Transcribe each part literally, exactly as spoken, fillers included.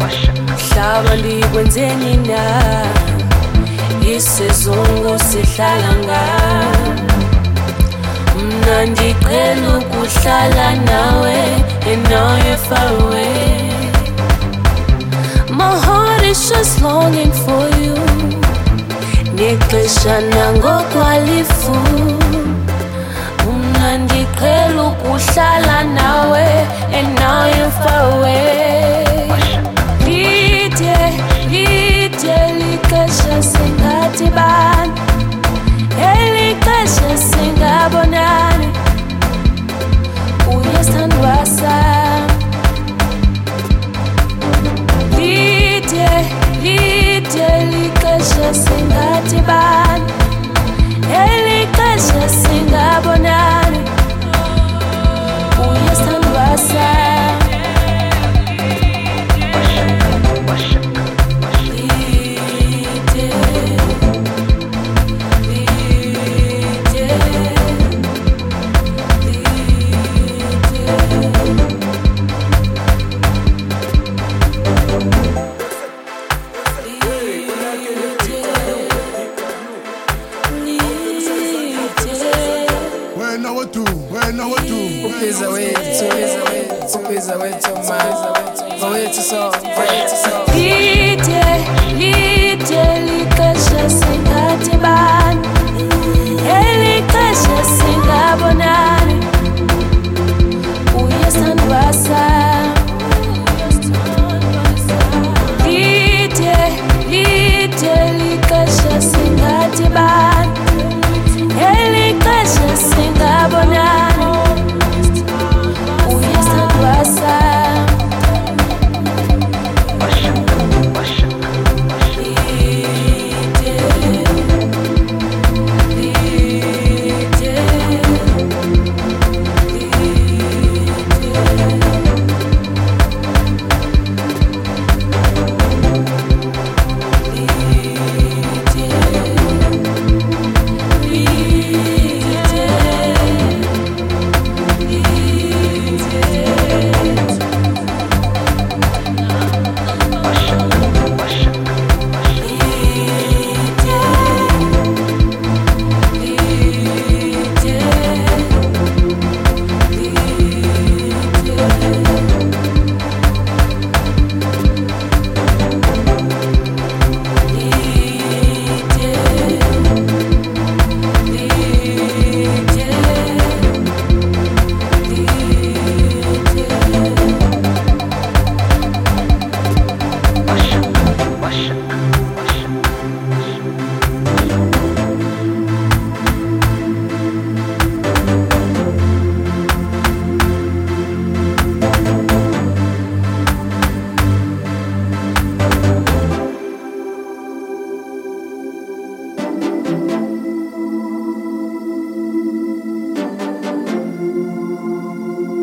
Hlaba likwenzeni na isizungu sihlala nga Mna ndiqhela ukuhlala nawe and now you're far away My heart is just longing for you Nixesha nangokwalifu Mna ndiqhela ukuhlala nawe and now you're far away Lide, lide likesha singathi bani Elikesha singabonani Uyasithandwa sami Lide, lide likesha singathi bani Elikesha singabonani Uyasithandwa sami Upeza wetu, upeza wetu ma wetu so, wetu so Lide, lide likesha singathi bani Elikesha singabonani Uyasithandwa sami Lide, lide likesha singathi bani Elikesha singabonani Uyasithandwa sami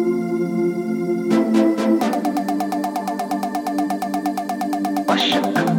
Wash